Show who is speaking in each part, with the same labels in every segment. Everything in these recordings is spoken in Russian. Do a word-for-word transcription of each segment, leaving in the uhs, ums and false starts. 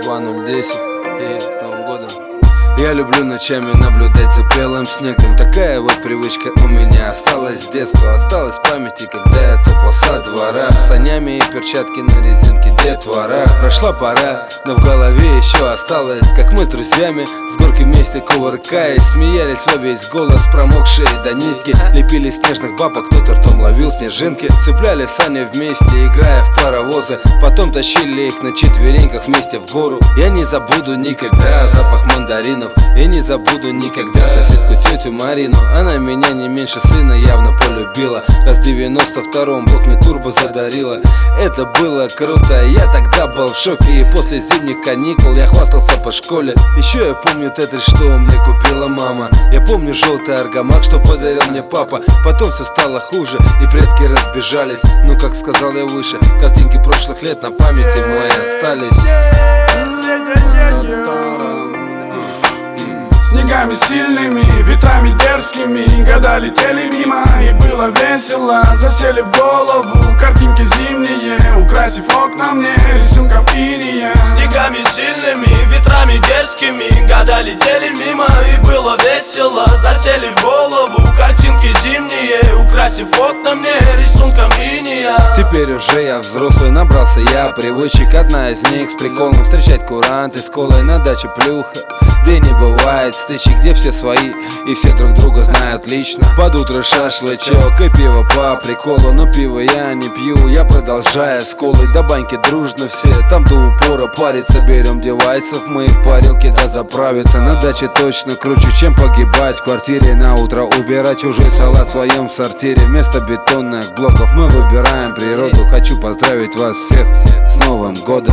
Speaker 1: Москва ноль десять. И с Новым годом. Я люблю ночами наблюдать за белым снегом. Такая вот привычка у меня осталась с детства. Осталась в памяти, когда я топал со двора с санями и перчатки на резинке детвора. Прошла пора, но в голове еще осталось, как мы с друзьями с горки вместе кувыркаясь смеялись во весь голос, промокшие до нитки. Лепили снежных бабок, кто-то ртом ловил снежинки. Цепляли сани вместе, играя в паровозы. Потом тащили их на четвереньках вместе в гору. Я не забуду никогда запах мандаринов. Я не забуду никогда соседку тетю Марину. Она меня не меньше сына явно полюбила. Раз в девяносто втором Бог мне турбо задарила. Это было круто, я тогда был в шоке. И после зимних каникул я хвастался по школе. Еще я помню тетрис, что мне купила мама. Я помню желтый аргамак, что подарил мне папа. Потом все стало хуже и предки разбежались. Но, как сказал я выше, картинки прошлых лет на памяти моей остались.
Speaker 2: Снегами сильными, ветрами дерзкими, года летели мимо, и было весело. Засели в голову картинки зимние, украсив окна мне рисунком иния.
Speaker 3: Снегами сильными, ветрами дерзкими, года летели мимо, и было весело. Засели в голову картинки зимние, украсив окна мне рисунком иния.
Speaker 1: Теперь уже я взрослый, набрался я привычек. Одна из них с приколом встречать куранты с колой на даче плюха, где не бывает стычек, где все свои и все друг друга знают лично. Под утро шашлычок и пиво по приколу. Но пиво я не пью, я продолжаю с колой. До баньки дружно все, там до упора париться. Берем девайсов мы в парилке да заправиться. На даче точно круче, чем погибать в квартире. На утро убирать чужой салат в своем сортире. Вместо бетонных блоков мы выбираем природу. Хочу поздравить вас всех с Новым годом.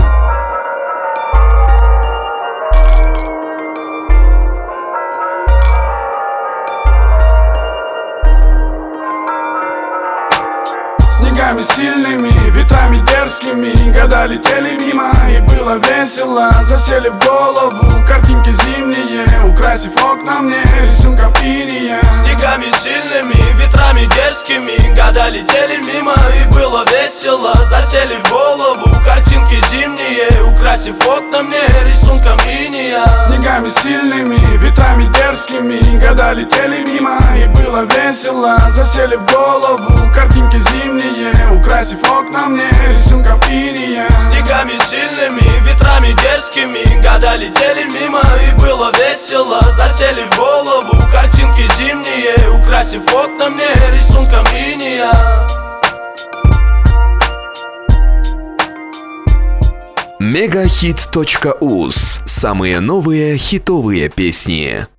Speaker 2: Снегами сильными, ветрами дерзкими, года летели мимо, и было весело. Засели в голову картинки зимние, украсив окна мне рисунком иния.
Speaker 3: Снегами сильными, ветрами дерзкими, года летели мимо, и было весело. Засели в голову картинки зимние, украсив окна мне рисунком иния.
Speaker 2: Снегами сильными, ветрами дерзкими, года летели мимо, и было весело. Засели в голову картинки зимние, украсив окна мне рисунком иния.
Speaker 3: Снегами сильными, ветрами дерзкими, года летели мимо, и было весело. Засели в голову картинки зимние, украсив окна мне рисунком иния.
Speaker 4: мегахит точка уз. Самые новые хитовые песни.